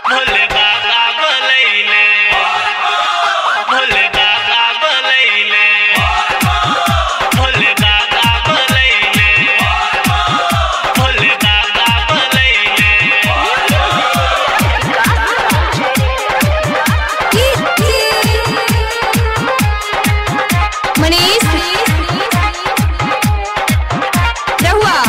भोले बाबा बोलैले भोले बाबा बोलैले भोले बाबा बोलैले भोले बाबा बोलैले मनीष रहुआ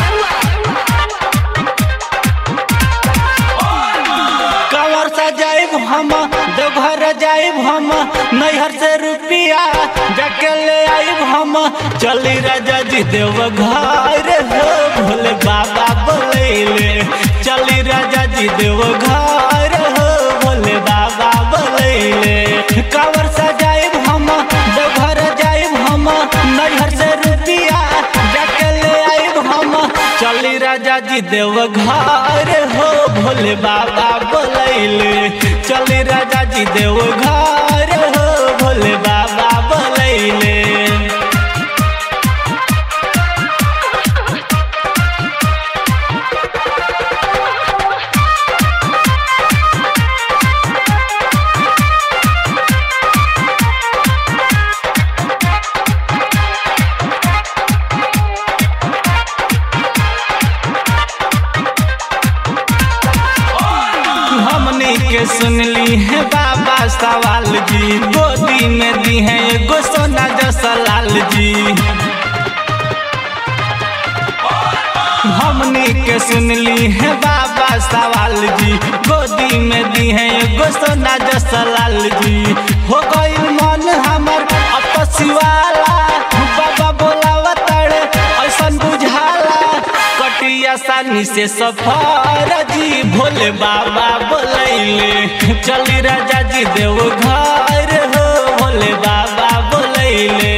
कंवर सजाइब हम देवघर जाइब हम नैहर से रुपिया जाके ले आइब हम चली राजा जी देवघर हो भोले बाबा बोलैले चली राजा जी देवघर हो भोले बाबा बोलैले कंवर सजाइब हम देवघर जाइब हम नैहर से रुपिया जाके ले आइब हम चली राजा जी देवघर हो भोले बाबा बोलैले चली राजा जी देवघर हो भोले बाबा बोलैले हमनी के सुनली है बाबा सवाल जी गोदी में दी है एगो सोना जैसा लाल जी हमनी के सुनली है बाबा सवाल जी गोदी में दी है एगो सोना जैसा लाल जी हो गई मन हमर अपसिवाला बाबा बोलावा तड़े ऐसा बुझाला कटी आसानी से सफर जी भोले बाबा बोलैले चली राजा जी देवघर हो भोले बाबा बोलैले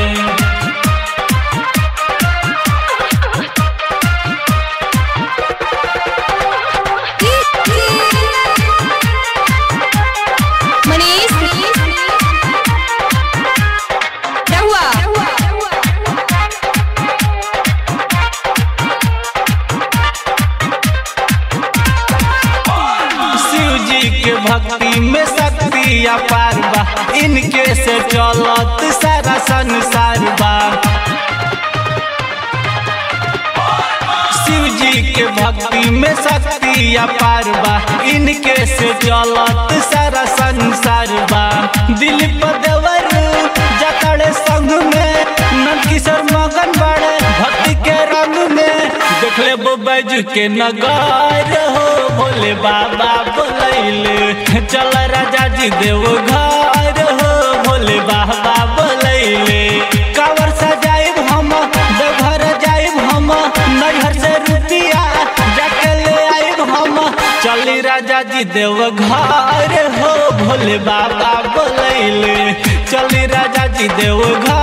मनीष रहुआ शिव जी के भक्ति में शक्ति अपार बा इनके से चलत सारा संसार बा शिव जी के भक्ति में शक्ति अपार बा इनके से चलत सारा संसार बा दिलीप देवर जतड़े संग में नंदकिशोर मगन बड़े भक्ति के रंग में देखले बैज के नगर हो भोले बाबा बोलैले चल राजा जी देवघर हो भोले बाबा बोलैले कंवर सजाइब हम देवघर जाइब हम नैहर से रुपिया जाके ले आइब हम चली राजा जी देवघर हो भोले बाबा बोलैले चली राजा जी देवघर